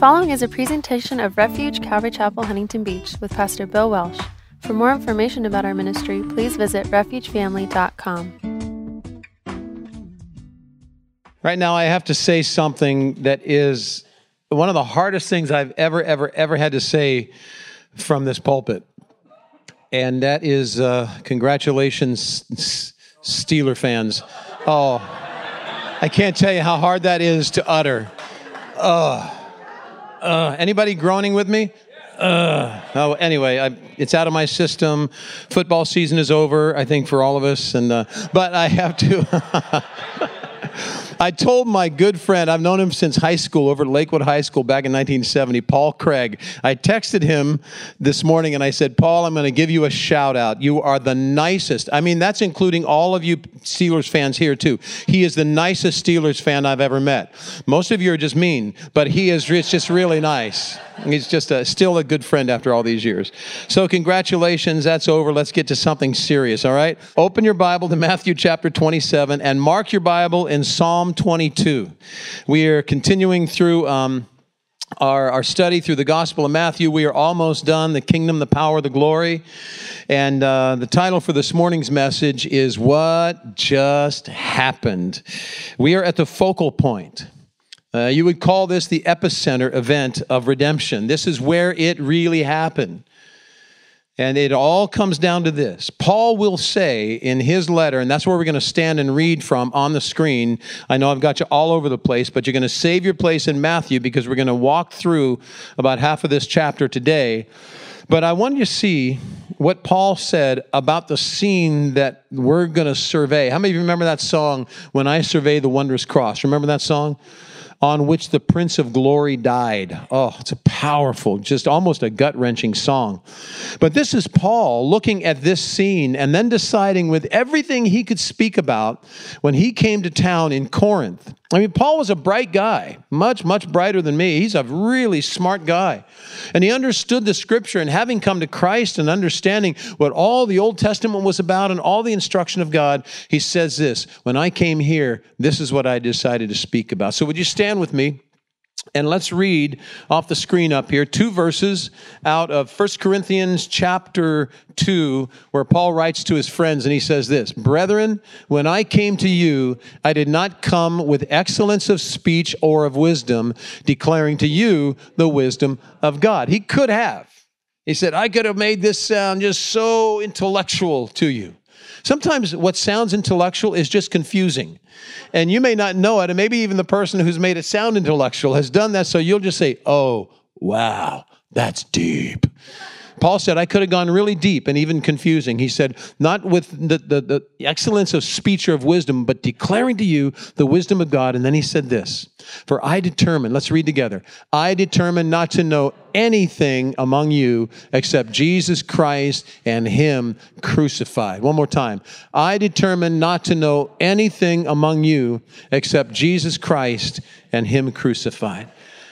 following is a presentation of Refuge Calvary Chapel, Huntington Beach with Pastor Bill Welsh. For more information about our ministry, please visit refugefamily.com. Right now, I have to say something that is one of the hardest things I've ever had to say from this pulpit. And that is, congratulations, Steeler fans. Oh, I can't tell you how hard that is to utter. Anybody groaning with me? Oh, anyway, it's out of my system. Football season is over, I think, for all of us. But I have to... I told my good friend, I've known him since high school, over at Lakewood High School back in 1970, Paul Craig. I texted him this morning and I said, Paul, I'm going to give you a shout out. You are the nicest. I mean, that's including all of you Steelers fans here too. He is the nicest Steelers fan I've ever met. Most of you are just mean, but it's just really nice. He's just still a good friend after all these years. So congratulations, that's over. Let's get to something serious, all right? Open your Bible to Matthew chapter 27 and mark your Bible in Psalm 22. We are continuing through our study through the Gospel of Matthew. We are almost done, the kingdom, the power, the glory. And the title for this morning's message is What Just Happened? We are at the focal point. You would call this the epicenter event of redemption. This is where it really happened. And it all comes down to this. Paul will say in his letter, and that's where we're going to stand and read from on the screen. I know I've got you all over the place, but you're going to save your place in Matthew because we're going to walk through about half of this chapter today. But I want you to see what Paul said about the scene that we're going to survey. How many of you remember that song, When I Survey the Wondrous Cross? Remember that song? On which the Prince of Glory died. Oh, it's a powerful, just almost a gut-wrenching song. But this is Paul looking at this scene and then deciding with everything he could speak about when he came to town in Corinth. I mean, Paul was a bright guy, much brighter than me. He's a really smart guy. And he understood the scripture, and having come to Christ and understanding what all the Old Testament was about and all the instruction of God, he says this, when I came here, this is what I decided to speak about. So would you stand with me? And let's read off the screen up here 2 verses out of 1 Corinthians chapter 2, where Paul writes to his friends, and he says this, Brethren, when I came to you, I did not come with excellence of speech or of wisdom, declaring to you the wisdom of God. He could have. He said, I could have made this sound just so intellectual to you. Sometimes what sounds intellectual is just confusing. And you may not know it, and maybe even the person who's made it sound intellectual has done that, so you'll just say, oh, wow, that's deep. Paul said, I could have gone really deep and even confusing. He said, not with the excellence of speech or of wisdom, but declaring to you the wisdom of God. And then he said this, for I determined, let's read together, I determined not to know anything among you except Jesus Christ and him crucified. One more time. I determined not to know anything among you except Jesus Christ and him crucified.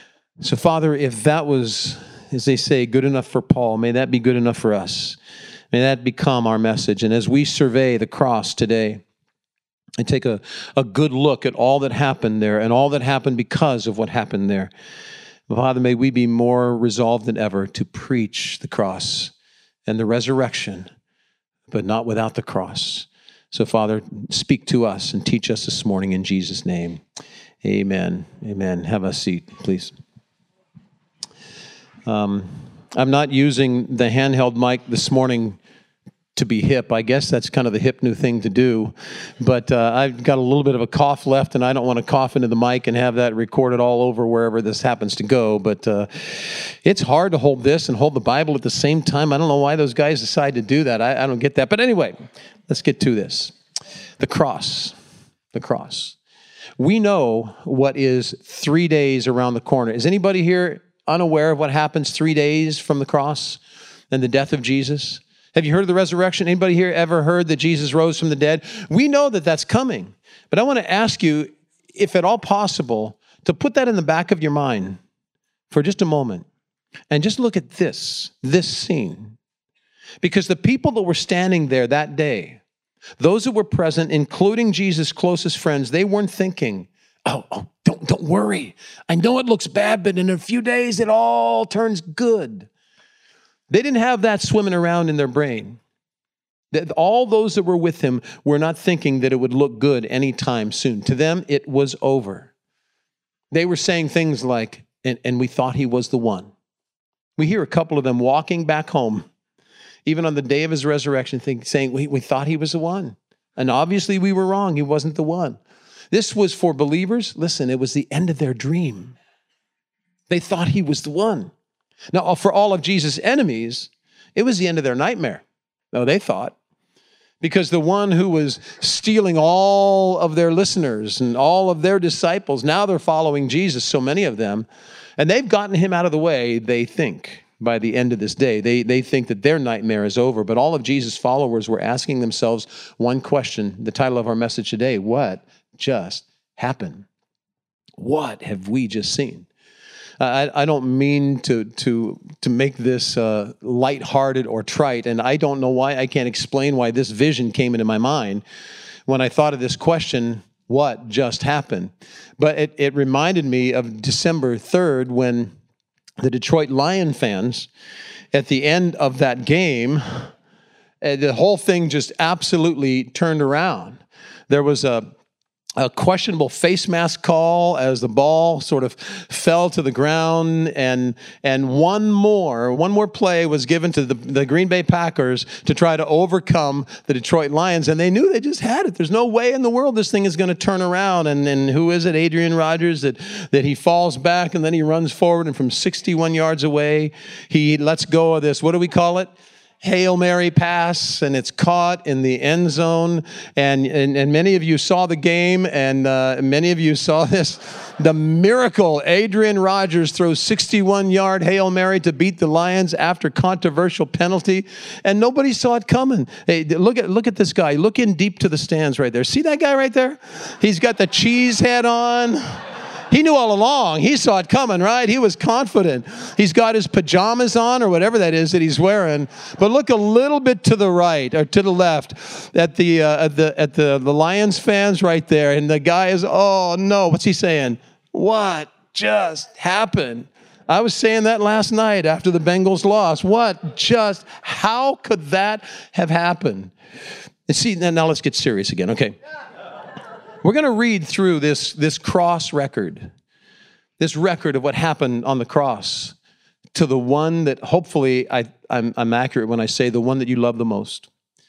So Father, if that was, as they say, good enough for Paul, may that be good enough for us. May that become our message. And as we survey the cross today and take a good look at all that happened there and all that happened because of what happened there, Father, may we be more resolved than ever to preach the cross and the resurrection, but not without the cross. So, Father, speak to us and teach us this morning in Jesus' name. Amen. Amen. Have a seat, please. I'm not using the handheld mic this morning to be hip. I guess that's kind of the hip new thing to do. But I've got a little bit of a cough left, and I don't want to cough into the mic and have that recorded all over wherever this happens to go. But it's hard to hold this and hold the Bible at the same time. I don't know why those guys decide to do that. I don't get that. But anyway, let's get to this. The cross. The cross. We know what is 3 days around the corner. Is anybody here unaware of what happens 3 days from the cross and the death of Jesus? Have you heard of the resurrection? Anybody here ever heard that Jesus rose from the dead? We know that that's coming. But I want to ask you, if at all possible, to put that in the back of your mind for just a moment and just look at this scene. Because the people that were standing there that day, those that were present, including Jesus' closest friends, they weren't thinking Oh, don't worry. I know it looks bad, but in a few days it all turns good. They didn't have that swimming around in their brain. All those that were with him were not thinking that it would look good anytime soon. To them, it was over. They were saying things like, and we thought he was the one. We hear a couple of them walking back home, even on the day of his resurrection, saying, we thought he was the one. And obviously we were wrong. He wasn't the one. This was for believers. Listen, it was the end of their dream. They thought he was the one. Now, for all of Jesus' enemies, it was the end of their nightmare. No, they thought. Because the one who was stealing all of their listeners and all of their disciples, now they're following Jesus, so many of them, and they've gotten him out of the way, they think, by the end of this day. They think that their nightmare is over. But all of Jesus' followers were asking themselves one question, the title of our message today: what just happened? What have we just seen? I don't mean to make this lighthearted or trite, and I don't know why. I can't explain why this vision came into my mind when I thought of this question, what just happened? But it reminded me of December 3rd when the Detroit Lion fans, at the end of that game, the whole thing just absolutely turned around. There was a questionable face mask call as the ball sort of fell to the ground, and one more play was given to the Green Bay Packers to try to overcome the Detroit Lions, and they knew they just had it. There's no way in the world this thing is going to turn around. And who is it? Adrian Rogers, that he falls back and then he runs forward, and from 61 yards away, he lets go of this, what do we call it? Hail Mary pass, and it's caught in the end zone. And many of you saw the game, and many of you saw this. The miracle, Adrian Rogers throws 61-yard Hail Mary to beat the Lions after controversial penalty, and nobody saw it coming. Hey, look at this guy. Look in deep to the stands right there. See that guy right there? He's got the cheese head on. He knew all along. He saw it coming, right? He was confident. He's got his pajamas on, or whatever that is that he's wearing. But look a little bit to the right or to the left at the Lions fans right there, and the guy is, oh no, what's he saying? What just happened? I was saying that last night after the Bengals lost. How could that have happened? And see, now let's get serious again, okay? We're going to read through this cross record, this record of what happened on the cross, to the one that hopefully I'm accurate when I say the one that you love the most,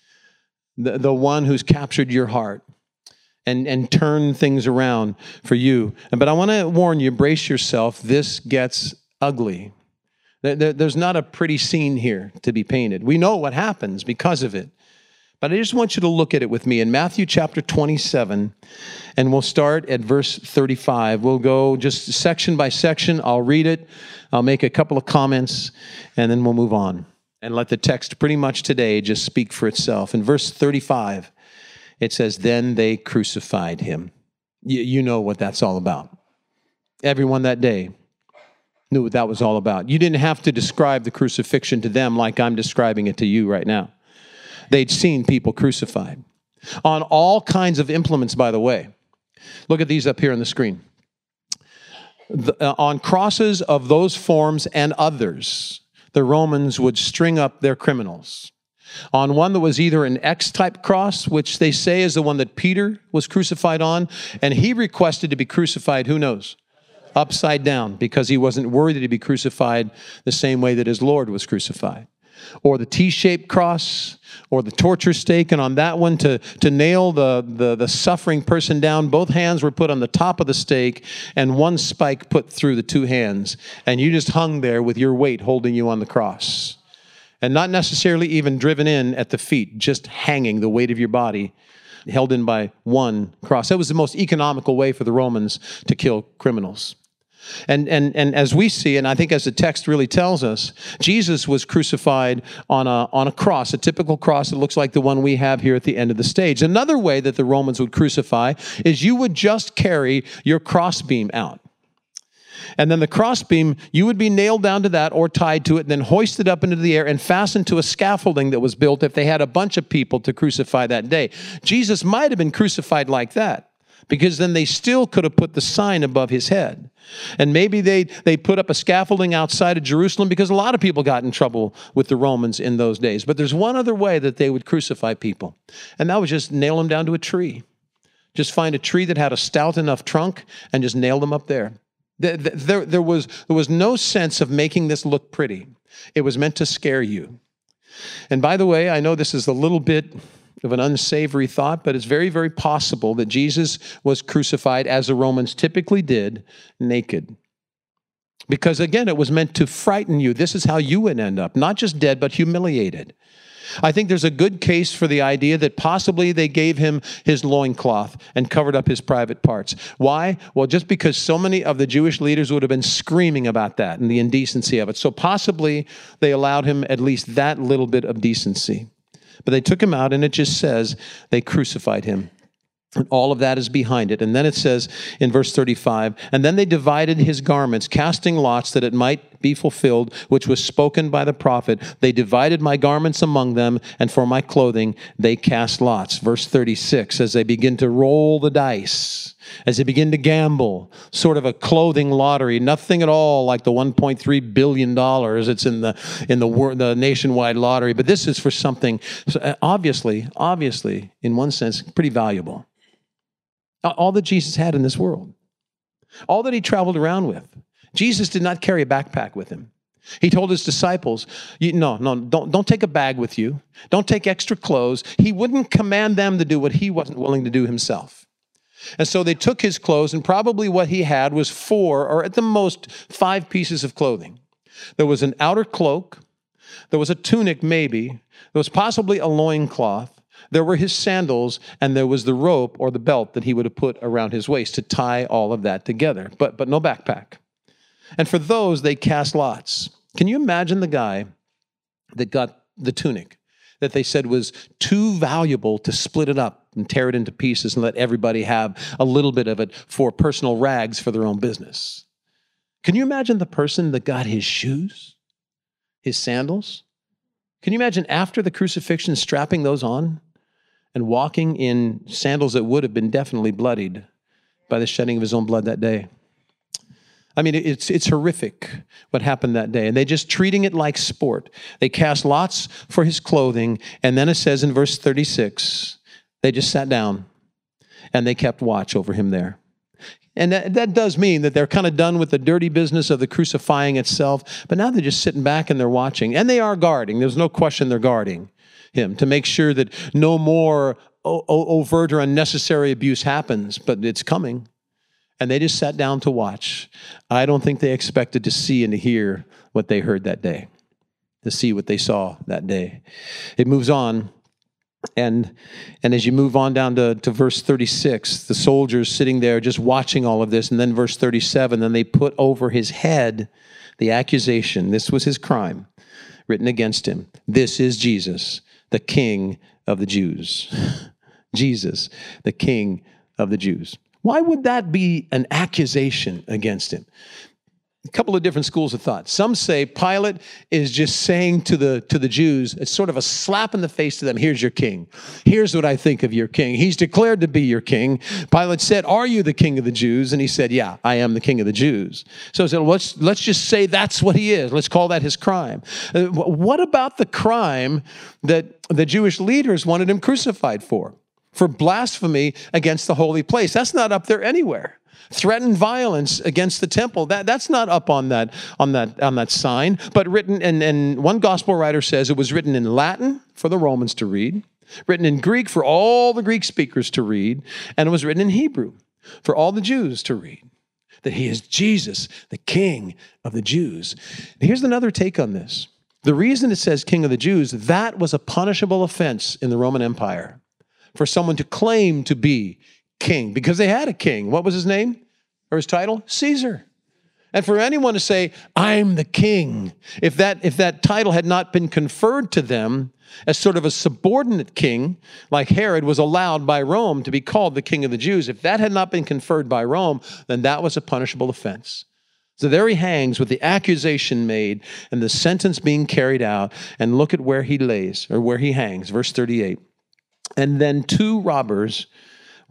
the one who's captured your heart and turned things around for you. But I want to warn you, brace yourself, this gets ugly. There's not a pretty scene here to be painted. We know what happens because of it. But I just want you to look at it with me in Matthew chapter 27, and we'll start at verse 35. We'll go just section by section. I'll read it. I'll make a couple of comments, and then we'll move on and let the text pretty much today just speak for itself. In verse 35, it says, "Then they crucified him." You know what that's all about. Everyone that day knew what that was all about. You didn't have to describe the crucifixion to them like I'm describing it to you right now. They'd seen people crucified on all kinds of implements, by the way. Look at these up here on the screen. On crosses of those forms and others, the Romans would string up their criminals. On one that was either an X-type cross, which they say is the one that Peter was crucified on, and he requested to be crucified, who knows? Upside down, because he wasn't worthy to be crucified the same way that his Lord was crucified. Or the T-shaped cross, or the torture stake, and on that one to nail the suffering person down, both hands were put on the top of the stake and one spike put through the two hands, and you just hung there with your weight holding you on the cross. And not necessarily even driven in at the feet, just hanging, the weight of your body held in by one cross. That was the most economical way for the Romans to kill criminals. And as we see, and I think as the text really tells us, Jesus was crucified on a cross, a typical cross that looks like the one we have here at the end of the stage. Another way that the Romans would crucify is you would just carry your crossbeam out. And then the crossbeam, you would be nailed down to that or tied to it, and then hoisted up into the air and fastened to a scaffolding that was built if they had a bunch of people to crucify that day. Jesus might have been crucified like that. because then they still could have put the sign above his head. And maybe they put up a scaffolding outside of Jerusalem, because a lot of people got in trouble with the Romans in those days. But there's one other way that they would crucify people, and that was just nail them down to a tree. Just find a tree that had a stout enough trunk and just nail them up there. There was no sense of making this look pretty. It was meant to scare you. And by the way, I know this is a little bit of an unsavory thought, but it's very, very possible that Jesus was crucified, as the Romans typically did, naked. Because again, it was meant to frighten you. This is how you would end up, not just dead, but humiliated. I think there's a good case for the idea that possibly they gave him his loincloth and covered up his private parts. Why? Well, just because so many of the Jewish leaders would have been screaming about that and the indecency of it. So possibly they allowed him at least that little bit of decency. But they took him out, and it just says they crucified him. And all of that is behind it. And then it says in verse 35, and then they divided his garments, casting lots that it might be fulfilled, which was spoken by the prophet. They divided my garments among them, and for my clothing they cast lots. Verse 36, as they begin to roll the dice, as they begin to gamble, sort of a clothing lottery, nothing at all like the $1.3 billion it's in the nationwide lottery. But this is for something obviously, in one sense, pretty valuable. All that Jesus had in this world, all that he traveled around with. Jesus did not carry a backpack with him. He told his disciples, don't take a bag with you. Don't take extra clothes. He wouldn't command them to do what he wasn't willing to do himself. And so they took his clothes, and probably what he had was 4 or at the most 5 pieces of clothing. There was an outer cloak. There was a tunic, maybe. There was possibly a loincloth. There were his sandals, and there was the rope or the belt that he would have put around his waist to tie all of that together, but no backpack. And for those, they cast lots. Can you imagine the guy that got the tunic that they said was too valuable to split it up and tear it into pieces and let everybody have a little bit of it for personal rags for their own business? Can you imagine the person that got his shoes, his sandals? Can you imagine after the crucifixion strapping those on and walking in sandals that would have been definitely bloodied by the shedding of his own blood that day? I mean, it's horrific what happened that day. And they just treating it like sport. They cast lots for his clothing. And then it says in verse 36, they just sat down and they kept watch over him there. And that does mean that they're kind of done with the dirty business of the crucifying itself. But now they're just sitting back and they're watching. And they are guarding. There's no question they're guarding him to make sure that no more overt or unnecessary abuse happens. But it's coming. And they just sat down to watch. I don't think they expected to see and to hear what they heard that day, to see what they saw that day. It moves on. And as you move on down to verse 36, the soldiers sitting there just watching all of this. And then verse 37, then they put over his head the accusation. This was his crime written against him. This is Jesus, the King of the Jews. Jesus, the King of the Jews. Why would that be an accusation against him? A couple of different schools of thought. Some say Pilate is just saying to the Jews, it's sort of a slap in the face to them. Here's your king. Here's what I think of your king. He's declared to be your king. Pilate said, are you the king of the Jews? And he said, yeah, I am the king of the Jews. So he said, let's just say that's what he is. Let's call that his crime. What about the crime that the Jewish leaders wanted him crucified for? For blasphemy against the holy place. That's not up there anywhere. Threatened violence against the temple. That's not up on that sign, but written, and one gospel writer says it was written in Latin for the Romans to read, written in Greek for all the Greek speakers to read, and it was written in Hebrew for all the Jews to read. That he is Jesus, the King of the Jews. And here's another take on this. The reason it says King of the Jews, that was a punishable offense in the Roman Empire. For someone to claim to be king, because they had a king. What was his name or his title? Caesar. And for anyone to say, I'm the king, if that title had not been conferred to them as sort of a subordinate king, like Herod was allowed by Rome to be called the King of the Jews, if that had not been conferred by Rome, then that was a punishable offense. So there he hangs with the accusation made and the sentence being carried out, and look at where he lays, or where he hangs, verse 38. And then 2 robbers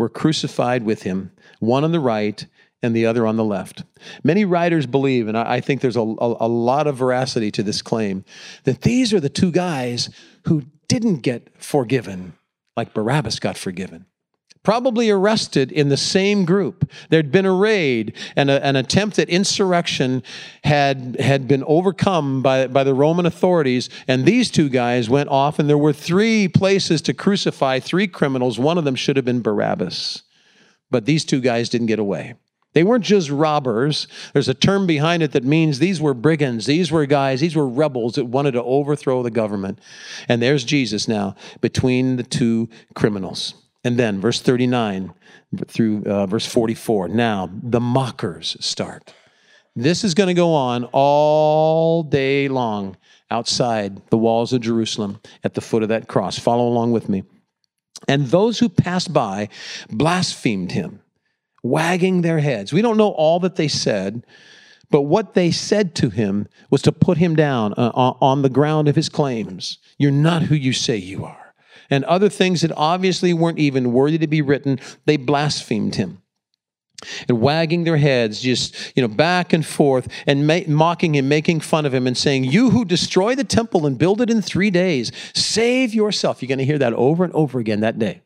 were crucified with him, one on the right and the other on the left. Many writers believe, and I think there's a lot of veracity to this claim, that these are the two guys who didn't get forgiven like Barabbas got forgiven. Probably arrested in the same group. There'd been a raid, and an attempt at insurrection had been overcome by the Roman authorities, and these two guys went off, and there were 3 places to crucify 3 criminals. One of them should have been Barabbas. But these two guys didn't get away. They weren't just robbers. There's a term behind it that means these were brigands. These were guys, these were rebels that wanted to overthrow the government. And there's Jesus now between the 2 criminals. And then verse 39 through verse 44. Now the mockers start. This is going to go on all day long outside the walls of Jerusalem at the foot of that cross. Follow along with me. And those who passed by blasphemed him, wagging their heads. We don't know all that they said, but what they said to him was to put him down on the ground of his claims. You're not who you say you are. And other things that obviously weren't even worthy to be written, they blasphemed him. And wagging their heads, just, back and forth, and mocking him, making fun of him, and saying, you who destroy the temple and build it in 3 days, save yourself. You're going to hear that over and over again that day.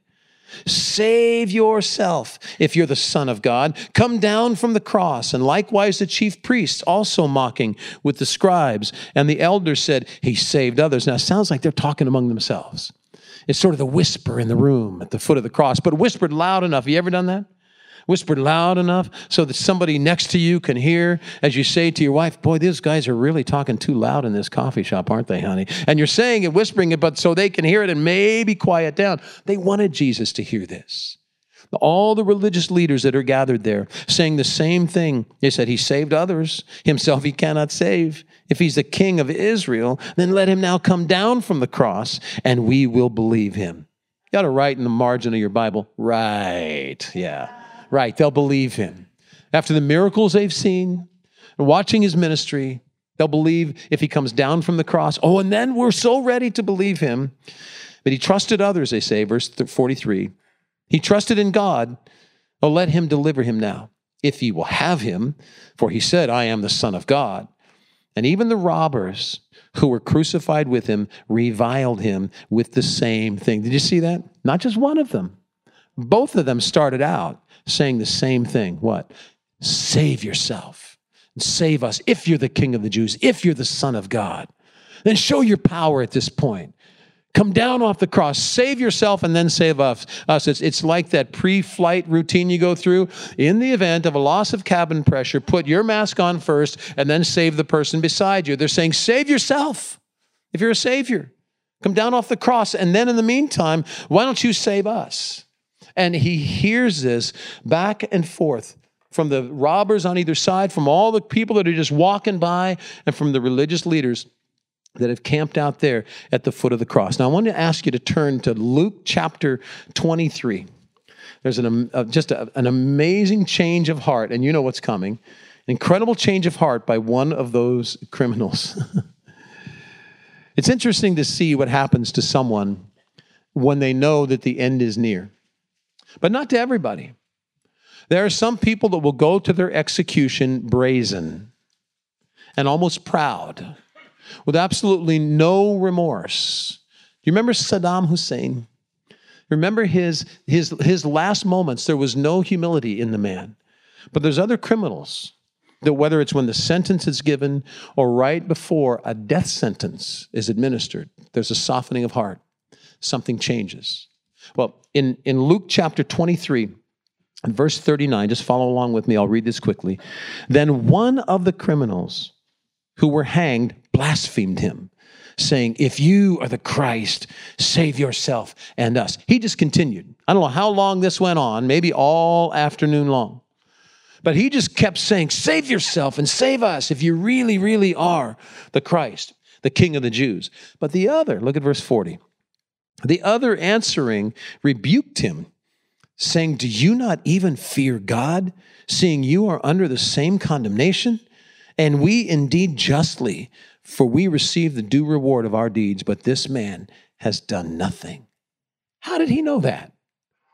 Save yourself if you're the Son of God. Come down from the cross. And likewise the chief priests also mocking with the scribes. And the elders said, he saved others. Now it sounds like they're talking among themselves. It's sort of the whisper in the room at the foot of the cross, but whispered loud enough. Have you ever done that? Whispered loud enough so that somebody next to you can hear as you say to your wife, boy, these guys are really talking too loud in this coffee shop, aren't they, honey? And you're saying it, whispering it, but so they can hear it and maybe quiet down. They wanted Jesus to hear this. All the religious leaders that are gathered there saying the same thing. They said, he saved others. Himself he cannot save. If he's the king of Israel, then let him now come down from the cross and we will believe him. You got to write in the margin of your Bible, right, yeah. Right, they'll believe him. After the miracles they've seen, watching his ministry, they'll believe if he comes down from the cross. Oh, and then we're so ready to believe him. But he trusted others, they say, verse 43. He trusted in God. Oh, let him deliver him now, if he will have him. For he said, I am the Son of God. And even the robbers who were crucified with him reviled him with the same thing. Did you see that? Not just one of them. Both of them started out saying the same thing. What? Save yourself and save us if you're the King of the Jews, if you're the Son of God. Then show your power at this point. Come down off the cross, save yourself, and then save us. It's like that pre-flight routine you go through. In the event of a loss of cabin pressure, put your mask on first and then save the person beside you. They're saying, save yourself if you're a savior. Come down off the cross, and then in the meantime, why don't you save us? And he hears this back and forth from the robbers on either side, from all the people that are just walking by, and from the religious leaders that have camped out there at the foot of the cross. Now, I want to ask you to turn to Luke chapter 23. There's an amazing change of heart, and you know what's coming. An incredible change of heart by one of those criminals. It's interesting to see what happens to someone when they know that the end is near. But not to everybody. There are some people that will go to their execution brazen and almost proud, with absolutely no remorse. Do you remember Saddam Hussein? Remember his last moments, there was no humility in the man. But there's other criminals that whether it's when the sentence is given or right before a death sentence is administered, there's a softening of heart. Something changes. Well, in Luke chapter 23, verse 39, just follow along with me. I'll read this quickly. Then one of the criminals who were hanged blasphemed him, saying, if you are the Christ, save yourself and us. He just continued. I don't know how long this went on, maybe all afternoon long. But he just kept saying, save yourself and save us if you really, really are the Christ, the King of the Jews. But the other, look at verse 40. The other answering rebuked him, saying, do you not even fear God, seeing you are under the same condemnation? And we indeed justly, for we receive the due reward of our deeds, but this man has done nothing. How did he know that?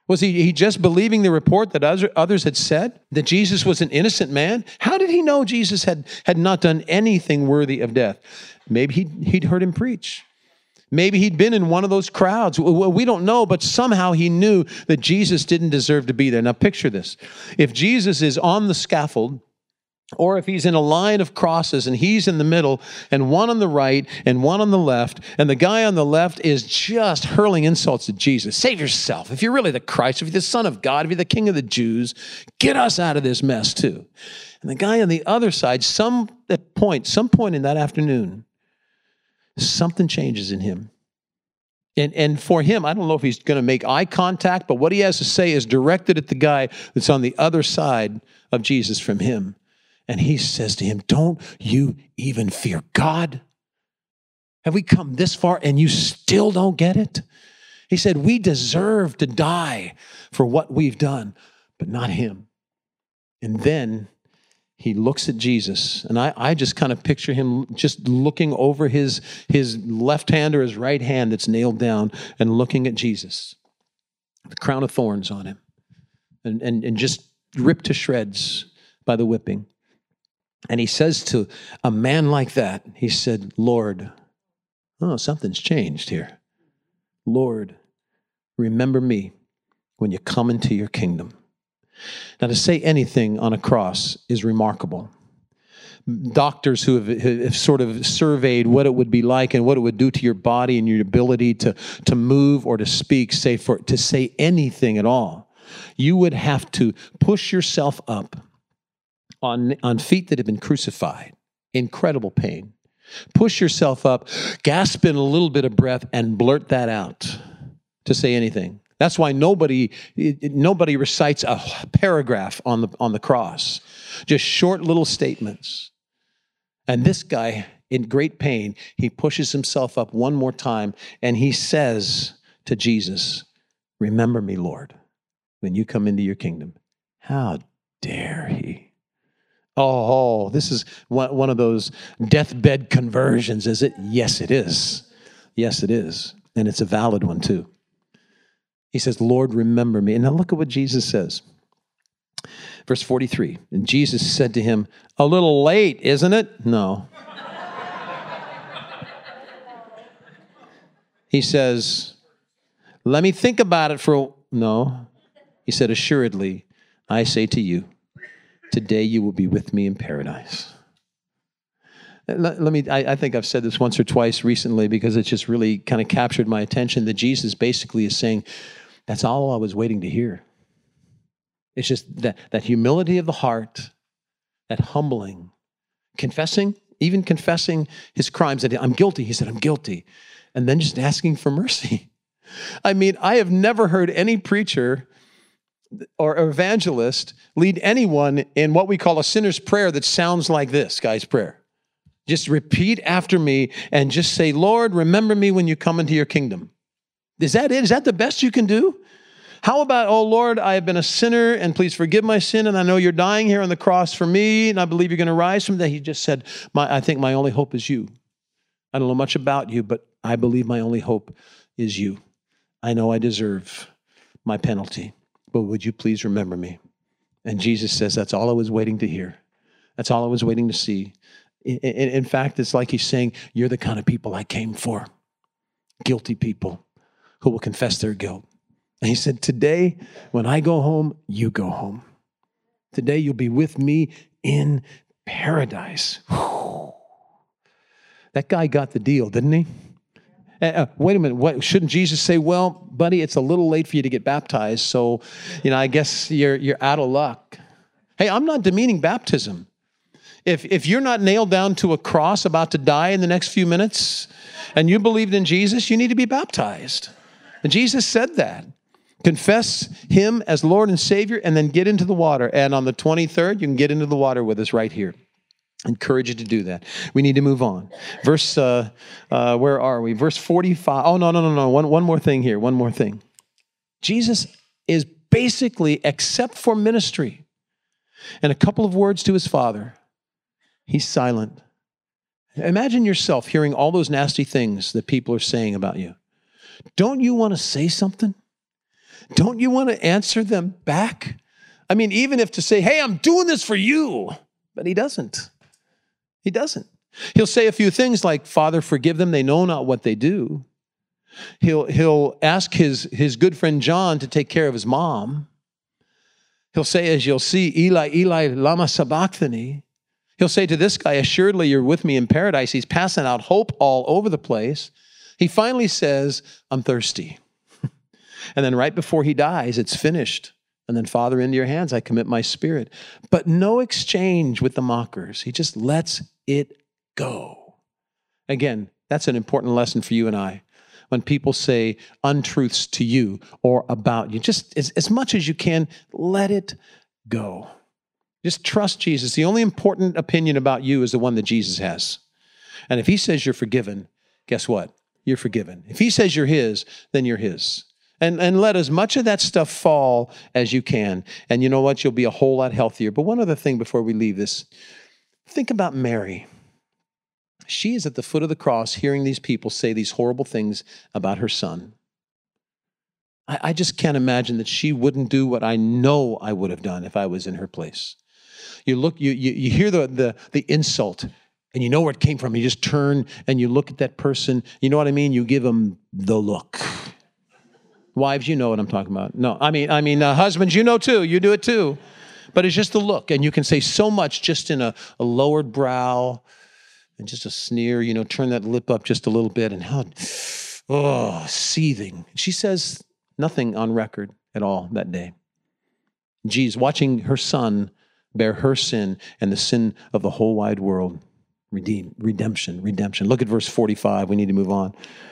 Was he just believing the report that others had said, that Jesus was an innocent man? How did he know Jesus had not done anything worthy of death? Maybe he'd heard him preach. Maybe he'd been in one of those crowds. We don't know, but somehow he knew that Jesus didn't deserve to be there. Now picture this. If Jesus is on the scaffold, or if he's in a line of crosses and he's in the middle and one on the right and one on the left, and the guy on the left is just hurling insults at Jesus. Save yourself. If you're really the Christ, if you're the Son of God, if you're the King of the Jews, get us out of this mess too. And the guy on the other side, some point in that afternoon, something changes in him. And for him, I don't know if he's going to make eye contact, but what he has to say is directed at the guy that's on the other side of Jesus from him. And he says to him, don't you even fear God? Have we come this far and you still don't get it? He said, we deserve to die for what we've done, but not him. And then he looks at Jesus, and I just kind of picture him just looking over his left hand or his right hand that's nailed down and looking at Jesus, the crown of thorns on him, and just ripped to shreds by the whipping. And he says to a man like that, he said, Lord, something's changed here. Lord, remember me when you come into your kingdom. Now, to say anything on a cross is remarkable. Doctors who have sort of surveyed what it would be like and what it would do to your body and your ability to move or to speak, to say anything at all, you would have to push yourself up on feet that have been crucified, incredible pain. Push yourself up, gasp in a little bit of breath, and blurt that out to say anything. That's why nobody recites a paragraph on the cross, just short little statements. And this guy, in great pain, he pushes himself up one more time, and he says to Jesus, remember me, Lord, when you come into your kingdom. How dare he? Oh, this is one of those deathbed conversions, is it? Yes, it is. Yes, it is. And it's a valid one, too. He says, Lord, remember me. And now look at what Jesus says. Verse 43, and Jesus said to him, a little late, isn't it? No. He says, let me think about it no. He said, assuredly, I say to you, today you will be with me in paradise. I think I've said this once or twice recently because it's just really kind of captured my attention that Jesus basically is saying, that's all I was waiting to hear. It's just that humility of the heart, that humbling, even confessing his crimes, that I'm guilty. He said, I'm guilty. And then just asking for mercy. I mean, I have never heard any preacher or evangelist lead anyone in what we call a sinner's prayer that sounds like this guy's prayer. Just repeat after me and just say, Lord, remember me when you come into your kingdom. Is that it? Is that the best you can do? How about, oh Lord, I have been a sinner and please forgive my sin and I know you're dying here on the cross for me and I believe you're going to rise from that. He just said, I think my only hope is you. I don't know much about you, but I believe my only hope is you. I know I deserve my penalty, but would you please remember me? And Jesus says, that's all I was waiting to hear. That's all I was waiting to see. In fact, it's like he's saying, you're the kind of people I came for. Guilty people who will confess their guilt. And he said, today, when I go home, you go home. Today, you'll be with me in paradise. Whew. That guy got the deal, didn't he? Wait a minute. Shouldn't Jesus say, well, buddy, it's a little late for you to get baptized, so, I guess you're out of luck. Hey, I'm not demeaning baptism. If you're not nailed down to a cross about to die in the next few minutes and you believed in Jesus, you need to be baptized. And Jesus said that. Confess him as Lord and Savior and then get into the water. And on the 23rd, you can get into the water with us right here. Encourage you to do that. We need to move on. Where are we? Verse 45. Oh, no. One more thing here. One more thing. Jesus is basically, except for ministry and a couple of words to his Father, he's silent. Imagine yourself hearing all those nasty things that people are saying about you. Don't you want to say something? don't you want to answer them back? I mean, even if to say, hey, I'm doing this for you, but he doesn't. He doesn't. He'll say a few things like, Father, forgive them. They know not what they do. He'll ask his good friend John to take care of his mom. He'll say, as you'll see, Eli, Eli, lama sabachthani. He'll say to this guy, assuredly you're with me in paradise. He's passing out hope all over the place. He finally says, I'm thirsty. And then right before he dies, it's finished. And then, Father, into your hands I commit my spirit. But no exchange with the mockers. He just lets it go. Again, that's an important lesson for you and I. When people say untruths to you or about you, just as much as you can, let it go. Just trust Jesus. The only important opinion about you is the one that Jesus has. And if he says you're forgiven, guess what? You're forgiven. If he says you're his, then you're his. And let as much of that stuff fall as you can. And you know what? You'll be a whole lot healthier. But one other thing before we leave this. Think about Mary. She is at the foot of the cross hearing these people say these horrible things about her son. I just can't imagine that she wouldn't do what I know I would have done if I was in her place. You hear the insult, and you know where it came from. You just turn and you look at that person. You know what I mean? You give them the look. Wives, you know what I'm talking about. No, I mean, husbands, you know too. You do it too. But it's just the look, and you can say so much just in a lowered brow and just a sneer. You know, turn that lip up just a little bit, and how seething. She says nothing on record at all that day. Jesus, watching her son bear her sin and the sin of the whole wide world. Redemption. Look at verse 45. We need to move on.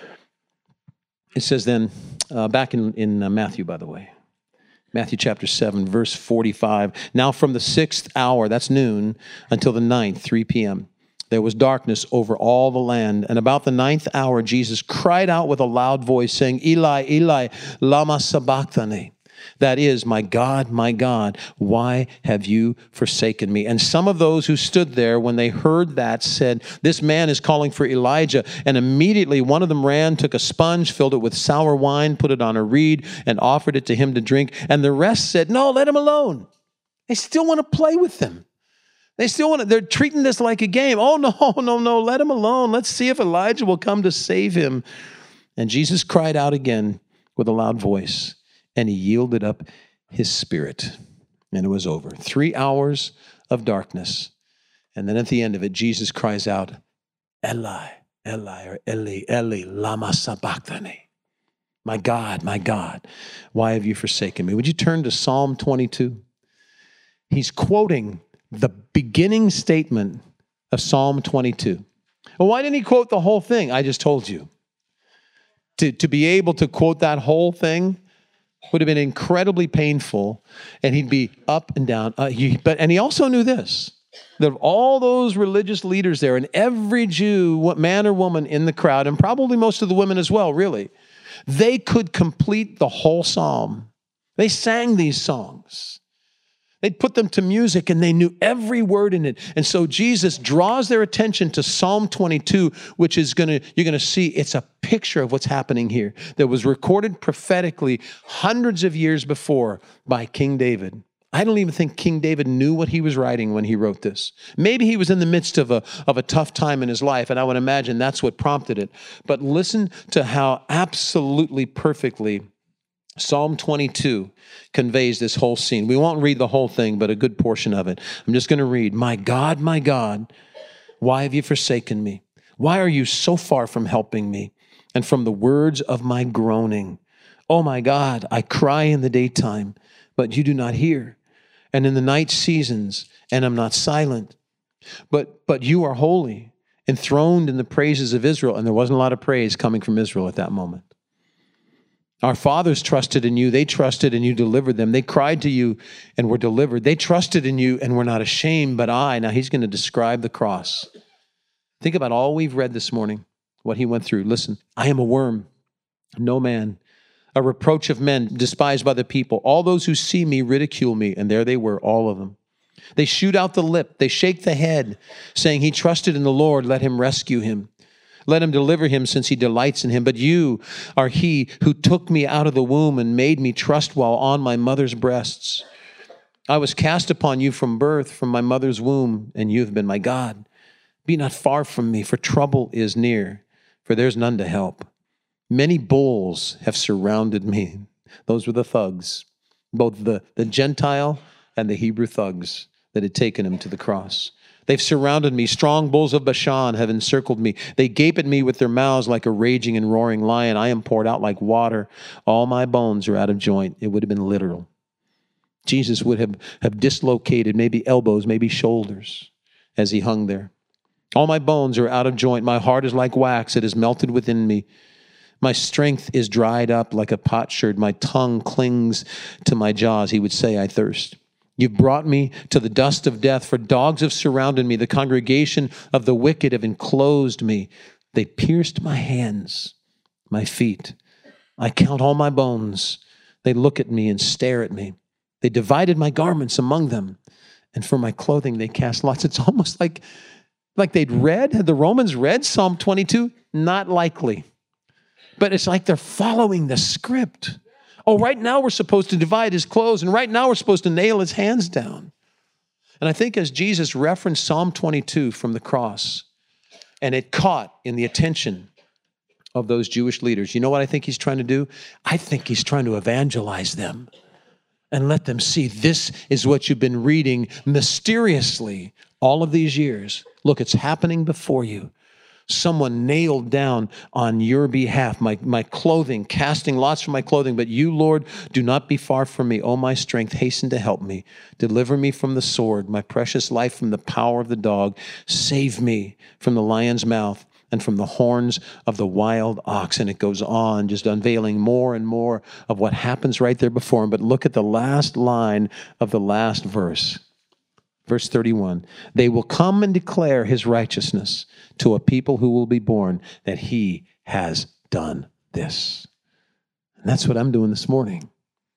It says then, back in Matthew, by the way, Matthew chapter 7, verse 45. Now from the 6th hour, that's noon, until the 9th, 3 p.m., there was darkness over all the land. And about the 9th hour, Jesus cried out with a loud voice, saying, Eli, Eli, lama sabachthani. That is, my God, why have you forsaken me? And some of those who stood there, when they heard that, said, this man is calling for Elijah. And immediately one of them ran, took a sponge, filled it with sour wine, put it on a reed, and offered it to him to drink. And the rest said, no, let him alone. They still want to play with him. They're treating this like a game. Oh, no, let him alone. Let's see if Elijah will come to save him. And Jesus cried out again with a loud voice, and he yielded up his spirit, and it was over. 3 hours of darkness. And then at the end of it, Jesus cries out, Eli, Eli, or Eli, Eli, lama sabachthani. My God, why have you forsaken me? Would you turn to Psalm 22? He's quoting the beginning statement of Psalm 22. Well, why didn't he quote the whole thing? I just told you. To be able to quote that whole thing would have been incredibly painful, and he'd be up and down. And he also knew this, that of all those religious leaders there, and every Jew, man or woman in the crowd, and probably most of the women as well, really, they could complete the whole psalm. They sang these songs. They'd put them to music, and they knew every word in it. And so Jesus draws their attention to Psalm 22, which is you're going to see it's a picture of what's happening here that was recorded prophetically hundreds of years before by King David. I don't even think King David knew what he was writing when he wrote this. Maybe he was in the midst of a tough time in his life, and I would imagine that's what prompted it. But listen to how absolutely perfectly Psalm 22 conveys this whole scene. We won't read the whole thing, but a good portion of it. I'm just going to read, my God, why have you forsaken me? Why are you so far from helping me and from the words of my groaning? Oh my God, I cry in the daytime, but you do not hear, and in the night seasons, and I'm not silent. But you are holy, enthroned in the praises of Israel. And there wasn't a lot of praise coming from Israel at that moment. Our fathers trusted in you. They trusted and you delivered them. They cried to you and were delivered. They trusted in you and were not ashamed, but I. Now he's going to describe the cross. Think about all we've read this morning, what he went through. Listen, I am a worm, no man, a reproach of men, despised by the people. All those who see me ridicule me, and there they were, all of them. They shoot out the lip. They shake the head, saying, he trusted in the Lord, let him rescue him. Let him deliver him, since he delights in him. But you are he who took me out of the womb and made me trust while on my mother's breasts. I was cast upon you from birth, from my mother's womb, and you have been my God. Be not far from me, for trouble is near, for there's none to help. Many bulls have surrounded me. Those were the thugs, both the Gentile and the Hebrew thugs that had taken him to the cross. They've surrounded me. Strong bulls of Bashan have encircled me. They gape at me with their mouths like a raging and roaring lion. I am poured out like water. All my bones are out of joint. It would have been literal. Jesus would have dislocated maybe elbows, maybe shoulders as he hung there. All my bones are out of joint. My heart is like wax. It is melted within me. My strength is dried up like a potsherd. My tongue clings to my jaws. He would say, I thirst. You've brought me to the dust of death, for dogs have surrounded me. The congregation of the wicked have enclosed me. They pierced my hands, my feet. I count all my bones. They look at me and stare at me. They divided my garments among them, and for my clothing they cast lots. It's almost like had the Romans read Psalm 22? Not likely. But it's like they're following the script. Oh, right now we're supposed to divide his clothes, and right now we're supposed to nail his hands down. And I think as Jesus referenced Psalm 22 from the cross, and it caught in the attention of those Jewish leaders, you know what I think he's trying to do? I think he's trying to evangelize them and let them see this is what you've been reading mysteriously all of these years. Look, it's happening before you. Someone nailed down on your behalf my clothing, casting lots for my clothing. But you, Lord, do not be far from me. O my strength, hasten to help me. Deliver me from the sword, my precious life from the power of the dog. Save me from the lion's mouth and from the horns of the wild ox. And it goes on, just unveiling more and more of what happens right there before him. But look at the last line of the last verse. Verse 31, they will come and declare his righteousness to a people who will be born, that he has done this. And that's what I'm doing this morning.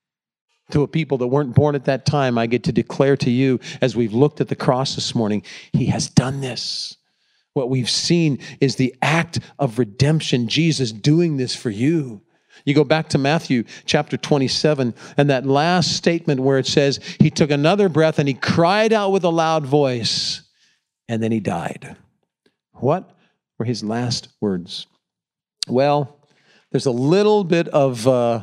To a people that weren't born at that time, I get to declare to you, as we've looked at the cross this morning, he has done this. What we've seen is the act of redemption, Jesus doing this for you. You go back to Matthew chapter 27, and that last statement where it says, he took another breath and he cried out with a loud voice, and then he died. What were his last words? Well, there's a little bit of,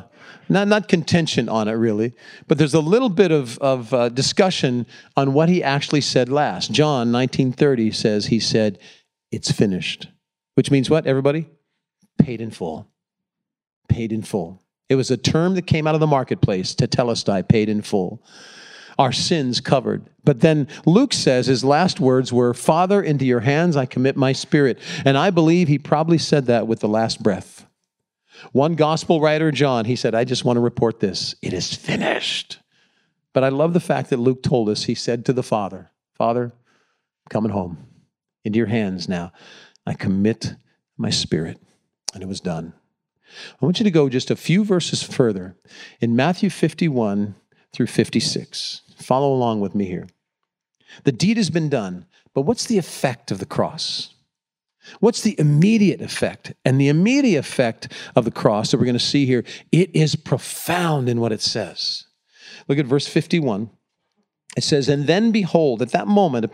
not contention on it really, but there's a little bit of discussion on what he actually said last. John 19:30 says, he said, it's finished. Which means what, everybody? Paid in full. Paid in full. It was a term that came out of the marketplace, tetelestai, paid in full. Our sins covered. But then Luke says his last words were, Father, into your hands I commit my spirit. And I believe he probably said that with the last breath. One gospel writer, John, he said, I just want to report this. It is finished. But I love the fact that Luke told us, he said to the Father, Father, I'm coming home. Into your hands now. I commit my spirit. And it was done. I want you to go just a few verses further in Matthew 51 through 56. Follow along with me here. The deed has been done, but what's the effect of the cross? What's the immediate effect? And the immediate effect of the cross that we're going to see here, it is profound in what it says. Look at verse 51. It says, and then behold, at that moment,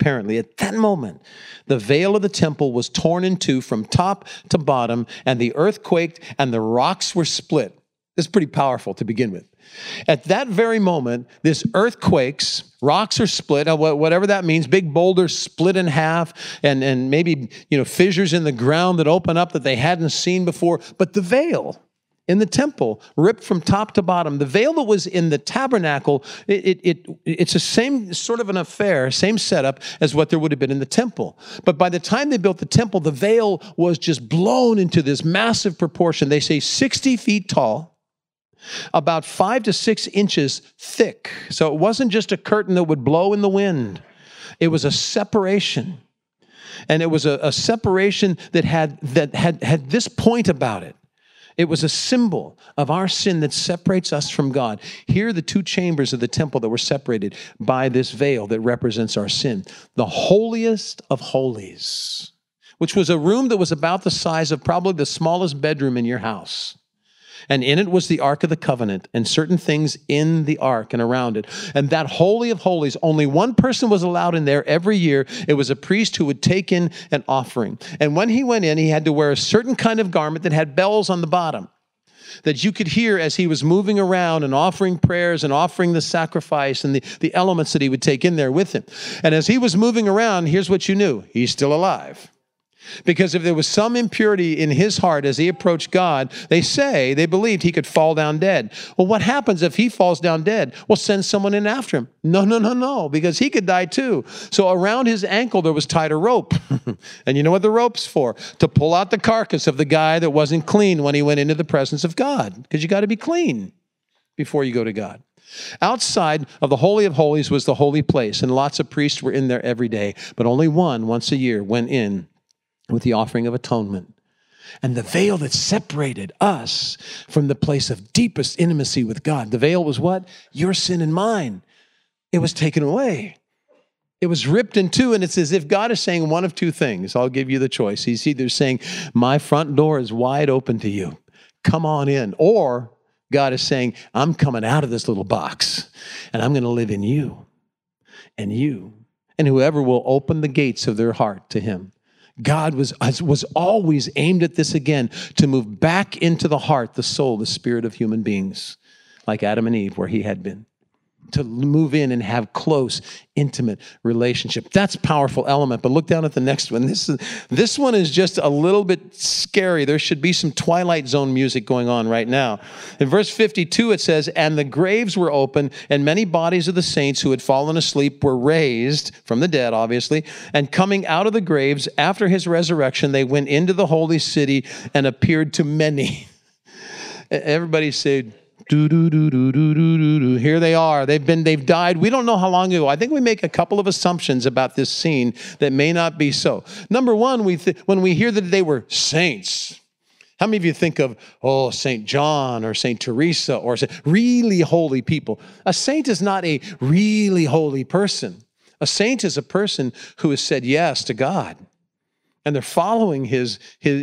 the veil of the temple was torn in two from top to bottom, and the earth quaked, and the rocks were split. This is pretty powerful to begin with. At that very moment, this earth quakes, rocks are split, whatever that means, big boulders split in half, and maybe fissures in the ground that open up that they hadn't seen before. But the veil in the temple, ripped from top to bottom. The veil that was in the tabernacle, it's the same sort of an affair, same setup as what there would have been in the temple. But by the time they built the temple, the veil was just blown into this massive proportion. They say 60 feet tall, about 5 to 6 inches thick. So it wasn't just a curtain that would blow in the wind. It was a separation. And it was a separation that had this point about it. It was a symbol of our sin that separates us from God. Here are the two chambers of the temple that were separated by this veil that represents our sin. The holiest of holies which was a room that was about the size of probably the smallest bedroom in your house. And in it was the Ark of the Covenant and certain things in the Ark and around it. And that Holy of Holies, only one person was allowed in there every year. It was a priest who would take in an offering. And when he went in, he had to wear a certain kind of garment that had bells on the bottom that you could hear as he was moving around and offering prayers and offering the sacrifice and the elements that he would take in there with him. And as he was moving around, here's what you knew. He's still alive. Because if there was some impurity in his heart as he approached God, they believed he could fall down dead. Well, what happens if he falls down dead? Well, send someone in after him. No, because he could die too. So around his ankle, there was tied a rope. And you know what the rope's for? To pull out the carcass of the guy that wasn't clean when he went into the presence of God. Because you got to be clean before you go to God. Outside of the Holy of Holies was the holy place, and lots of priests were in there every day, but only one, once a year, went in with the offering of atonement. And the veil that separated us from the place of deepest intimacy with God, the veil was what? Your sin and mine. It was taken away. It was ripped in two, and it's as if God is saying one of two things. I'll give you the choice. He's either saying, my front door is wide open to you. Come on in. Or God is saying, I'm coming out of this little box, and I'm going to live in you and you and whoever will open the gates of their heart to him. God was always aimed at this again, to move back into the heart, the soul, the spirit of human beings, like Adam and Eve, where he had been. To move in and have close, intimate relationship. That's a powerful element. But look down at the next one. This one is just a little bit scary. There should be some Twilight Zone music going on right now. In verse 52, it says, and the graves were open, and many bodies of the saints who had fallen asleep were raised from the dead, obviously. And coming out of the graves after his resurrection, they went into the holy city and appeared to many. Everybody said, here they are. They've died. We don't know how long ago. I think we make a couple of assumptions about this scene that may not be so. Number one, when we hear that they were saints, how many of you think of, St. John or St. Teresa or really holy people? A saint is not a really holy person. A saint is a person who has said yes to God, and they're following his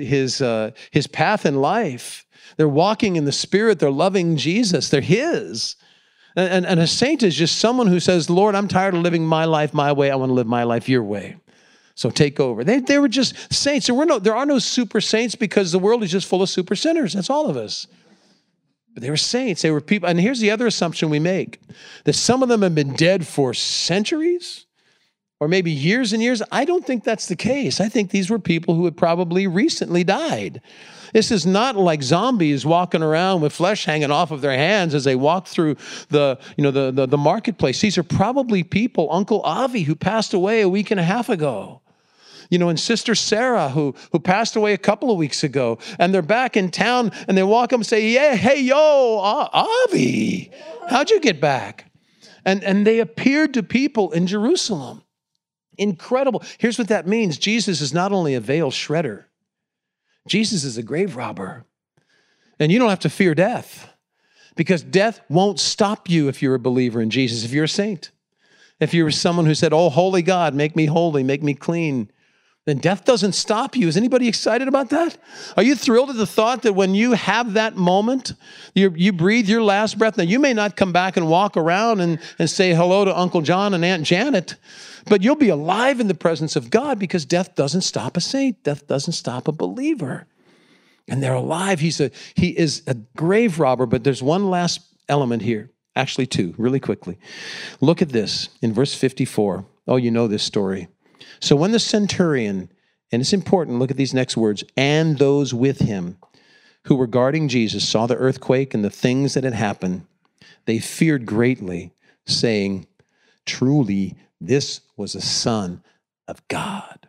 path in life. They're walking in the Spirit. They're loving Jesus. They're his. And a saint is just someone who says, Lord, I'm tired of living my life my way. I want to live my life your way. So take over. They were just saints. There are no super saints because the world is just full of super sinners. That's all of us. But they were saints. They were people. And here's the other assumption we make, that some of them have been dead for centuries or maybe years and years. I don't think that's the case. I think these were people who had probably recently died. This is not like zombies walking around with flesh hanging off of their hands as they walk through the marketplace. These are probably people, Uncle Avi, who passed away a week and a half ago. And Sister Sarah, who passed away a couple of weeks ago. And they're back in town, and they walk up and say, yeah, hey, yo, Avi, how'd you get back? And they appeared to people in Jerusalem. Incredible. Here's what that means. Jesus is not only a veil shredder. Jesus is a grave robber. And you don't have to fear death, because death won't stop you if you're a believer in Jesus, if you're a saint. If you're someone who said, oh, holy God, make me holy, make me clean, then death doesn't stop you. Is anybody excited about that? Are you thrilled at the thought that when you have that moment, you breathe your last breath? Now, you may not come back and walk around and say hello to Uncle John and Aunt Janet, but you'll be alive in the presence of God, because death doesn't stop a saint. Death doesn't stop a believer. And they're alive. He is a grave robber, but there's one last element here. Actually, two, really quickly. Look at this in verse 54. Oh, you know this story. So when the centurion, and it's important, look at these next words, and those with him who were guarding Jesus saw the earthquake and the things that had happened, they feared greatly, saying, truly, this was a Son of God.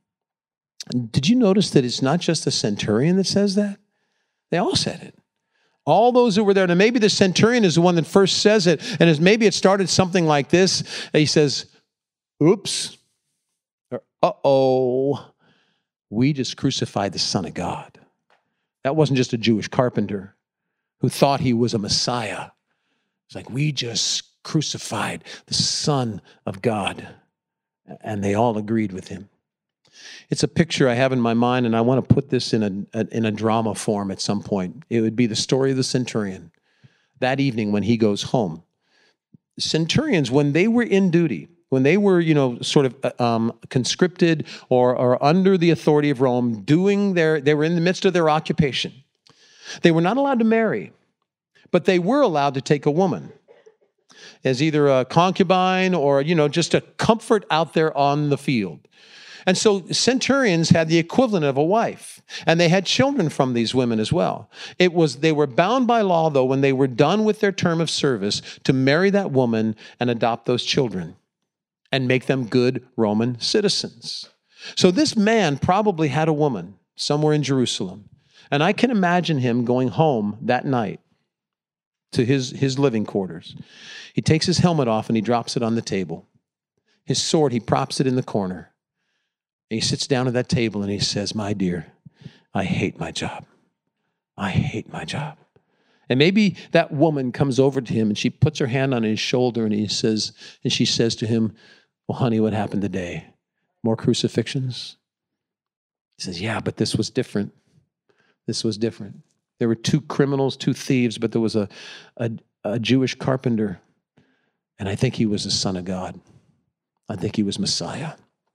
Did you notice that it's not just the centurion that says that? They all said it. All those who were there. Now, maybe the centurion is the one that first says it, and maybe it started something like this. He says, oops, or uh-oh, we just crucified the Son of God. That wasn't just a Jewish carpenter who thought he was a Messiah. It's like, we just crucified the Son of God. And they all agreed with him. It's a picture I have in my mind, and I want to put this in a drama form at some point. It would be the story of the centurion. That evening when he goes home. Centurions, when they were in duty, when they were, sort of conscripted or under the authority of Rome, they were in the midst of their occupation. They were not allowed to marry, but they were allowed to take a woman as either a concubine or, just a comfort out there on the field. And so centurions had the equivalent of a wife, and they had children from these women as well. They were bound by law, though, when they were done with their term of service, to marry that woman and adopt those children and make them good Roman citizens. So this man probably had a woman somewhere in Jerusalem, and I can imagine him going home that night to his living quarters. He takes his helmet off and he drops it on the table. His sword, he props it in the corner. And he sits down at that table and he says, "My dear, I hate my job. I hate my job." And maybe that woman comes over to him and she puts her hand on his shoulder and she says to him, "Well, honey, what happened today? More crucifixions?" He says, "Yeah, but this was different. This was different. There were 2 criminals, 2 thieves, but there was a Jewish carpenter. And I think he was the Son of God. I think he was Messiah.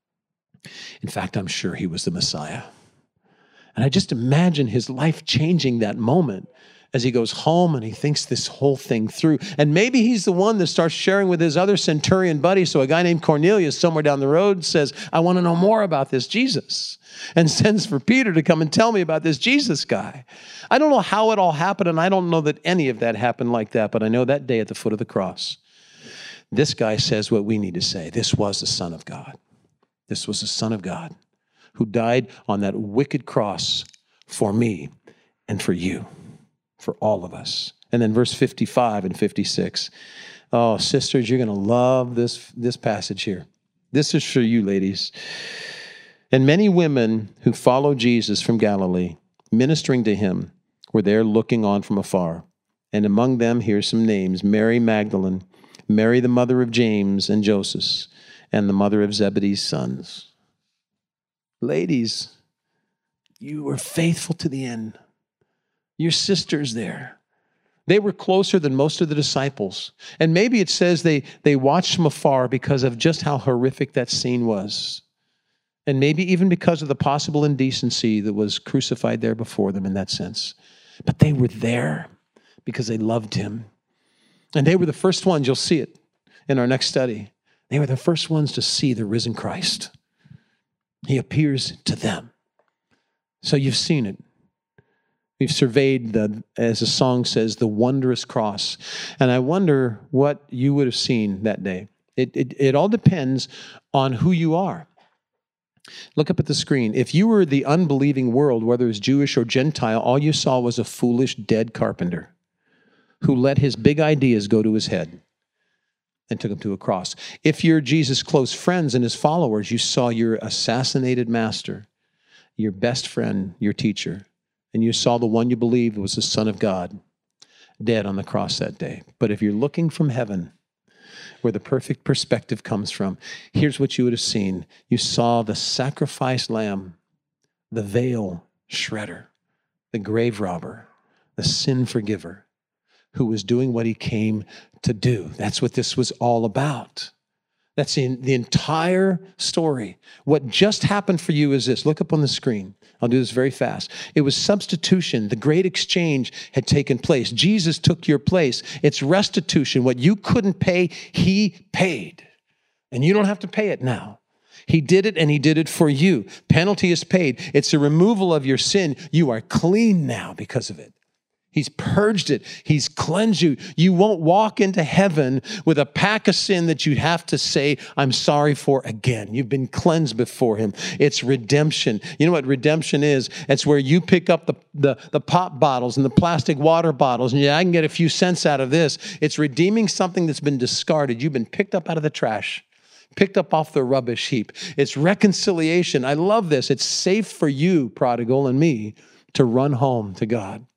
In fact, I'm sure he was the Messiah." And I just imagine his life changing that moment as he goes home and he thinks this whole thing through. And maybe he's the one that starts sharing with his other centurion buddy. So a guy named Cornelius somewhere down the road says, "I want to know more about this Jesus," and sends for Peter to come and tell me about this Jesus guy. I don't know how it all happened, and I don't know that any of that happened like that, but I know that day at the foot of the cross, this guy says what we need to say. This was the Son of God. This was the Son of God who died on that wicked cross for me and for you, for all of us. And then verse 55 and 56. Oh, sisters, you're going to love this passage here. This is for you, ladies. "And many women who followed Jesus from Galilee, ministering to him, were there looking on from afar. And among them, here's some names: Mary Magdalene, Mary the mother of James and Joseph, and the mother of Zebedee's sons." Ladies, you were faithful to the end. Your sisters there. They were closer than most of the disciples. And maybe it says they watched from afar because of just how horrific that scene was. And maybe even because of the possible indecency that was crucified there before them in that sense. But they were there because they loved him. And they were the first ones, you'll see it in our next study. They were the first ones to see the risen Christ. He appears to them. So you've seen it. We've surveyed, as the song says, the wondrous cross. And I wonder what you would have seen that day. It all depends on who you are. Look up at the screen. If you were the unbelieving world, whether it was Jewish or Gentile, all you saw was a foolish, dead carpenter who let his big ideas go to his head and took him to a cross. If you're Jesus' close friends and his followers, you saw your assassinated master, your best friend, your teacher, and you saw the one you believed was the Son of God, dead on the cross that day. But if you're looking from heaven, where the perfect perspective comes from, here's what you would have seen. You saw the sacrificed lamb, the veil shredder, the grave robber, the sin forgiver, who was doing what he came to do. That's what this was all about. That's the entire story. What just happened for you is this. Look up on the screen. I'll do this very fast. It was substitution. The great exchange had taken place. Jesus took your place. It's restitution. What you couldn't pay, he paid. And you don't have to pay it now. He did it, and he did it for you. Penalty is paid. It's a removal of your sin. You are clean now because of it. He's purged it. He's cleansed you. You won't walk into heaven with a pack of sin that you have to say, "I'm sorry for" again. You've been cleansed before him. It's redemption. You know what redemption is? It's where you pick up the pop bottles and the plastic water bottles, and I can get a few cents out of this. It's redeeming something that's been discarded. You've been picked up out of the trash, picked up off the rubbish heap. It's reconciliation. I love this. It's safe for you, prodigal, and me to run home to God.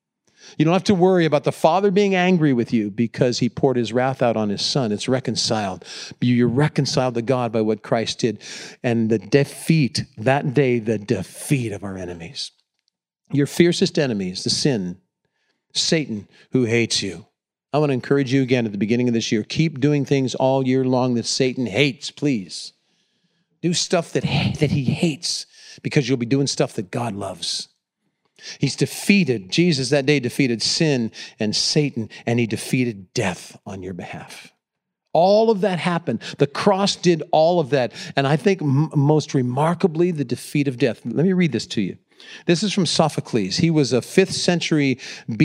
You don't have to worry about the Father being angry with you because he poured his wrath out on his Son. It's reconciled. You're reconciled to God by what Christ did. And the defeat, that day, the defeat of our enemies. Your fiercest enemies, the sin, Satan, who hates you. I want to encourage you again at the beginning of this year, keep doing things all year long that Satan hates, please. Do stuff that he hates because you'll be doing stuff that God loves. He's defeated, Jesus that day defeated sin and Satan, and he defeated death on your behalf. All of that happened. The cross did all of that. And I think most remarkably, the defeat of death. Let me read this to you. This is from Sophocles. He was a 5th century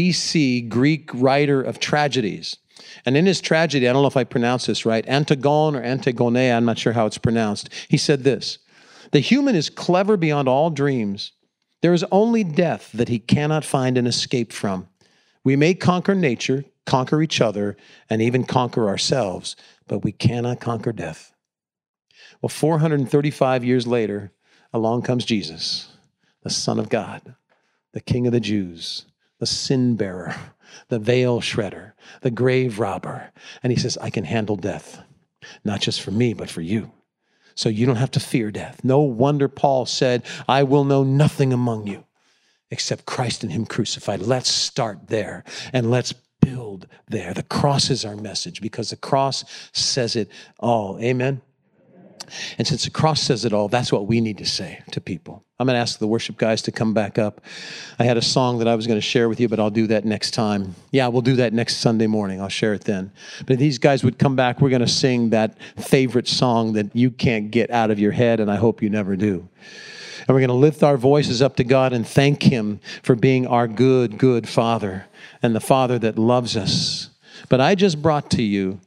BC Greek writer of tragedies. And in his tragedy, I don't know if I pronounce this right, Antigone or Antigone, I'm not sure how it's pronounced. He said this, "The human is clever beyond all dreams. There is only death that he cannot find an escape from. We may conquer nature, conquer each other, and even conquer ourselves, but we cannot conquer death." Well, 435 years later, along comes Jesus, the Son of God, the King of the Jews, the sin bearer, the veil shredder, the grave robber. And he says, I can handle death, not just for me, but for you. So you don't have to fear death. No wonder Paul said, I will know nothing among you except Christ and him crucified. Let's start there and let's build there. The cross is our message because the cross says it all. Amen? And since the cross says it all, that's what we need to say to people. I'm going to ask the worship guys to come back up. I had a song that I was going to share with you, but I'll do that next time. Yeah, we'll do that next Sunday morning. I'll share it then. But if these guys would come back, we're going to sing that favorite song that you can't get out of your head, and I hope you never do. And we're going to lift our voices up to God and thank him for being our good, good Father and the Father that loves us. But I just brought to you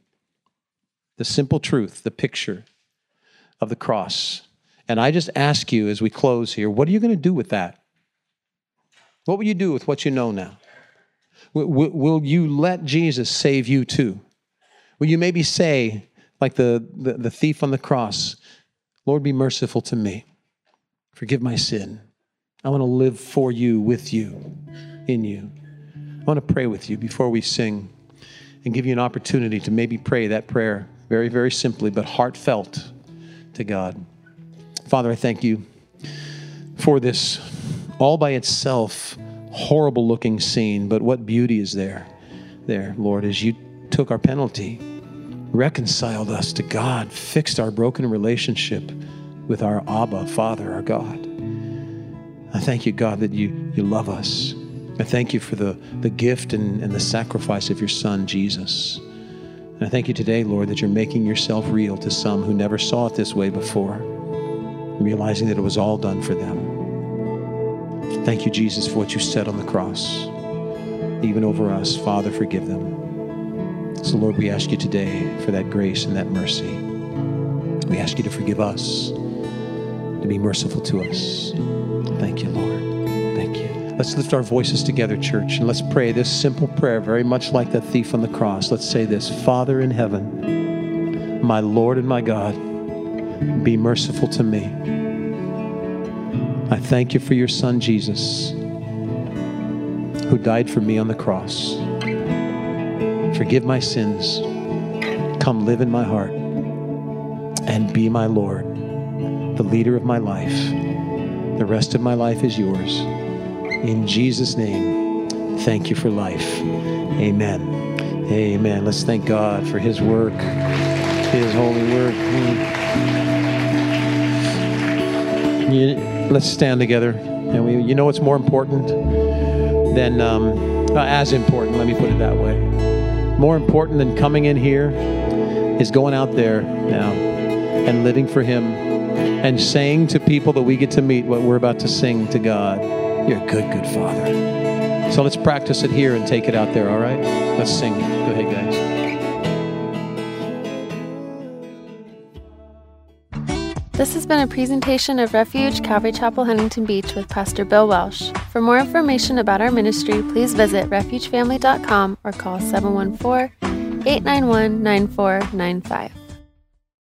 the simple truth, the picture of the cross. And I just ask you as we close here, what are you going to do with that? What will you do with what you know now? Will you let Jesus save you too? Will you maybe say, like the thief on the cross, Lord, be merciful to me. Forgive my sin. I want to live for you, with you, in you. I want to pray with you before we sing and give you an opportunity to maybe pray that prayer very, very simply, but heartfelt to God. Father, I thank you for this all by itself horrible looking scene, but what beauty is there, Lord, as you took our penalty, reconciled us to God, fixed our broken relationship with our Abba, Father, our God. I thank you, God, that you love us. I thank you for the gift and the sacrifice of your Son, Jesus. And I thank you today, Lord, that you're making yourself real to some who never saw it this way before, realizing that it was all done for them. Thank you, Jesus, for what you said on the cross, even over us. Father, forgive them. So, Lord, we ask you today for that grace and that mercy. We ask you to forgive us, to be merciful to us. Thank you, Lord. Thank you. Let's lift our voices together, church, and let's pray this simple prayer, very much like that thief on the cross. Let's say this: Father in heaven, my Lord and my God, be merciful to me. I thank you for your Son, Jesus, who died for me on the cross. Forgive my sins. Come live in my heart and be my Lord, the leader of my life. The rest of my life is yours. In Jesus' name, thank you for life. Amen. Amen. Let's thank God for his work, his holy work. Let's stand together. And you know what's more important than, as important, let me put it that way. More important than coming in here is going out there now and living for him and saying to people that we get to meet what we're about to sing to God. You're a good, good Father. So let's practice it here and take it out there, all right? Let's sing. Go ahead, guys. This has been a presentation of Refuge Calvary Chapel, Huntington Beach with Pastor Bill Welsh. For more information about our ministry, please visit refugefamily.com or call 714-891-9495.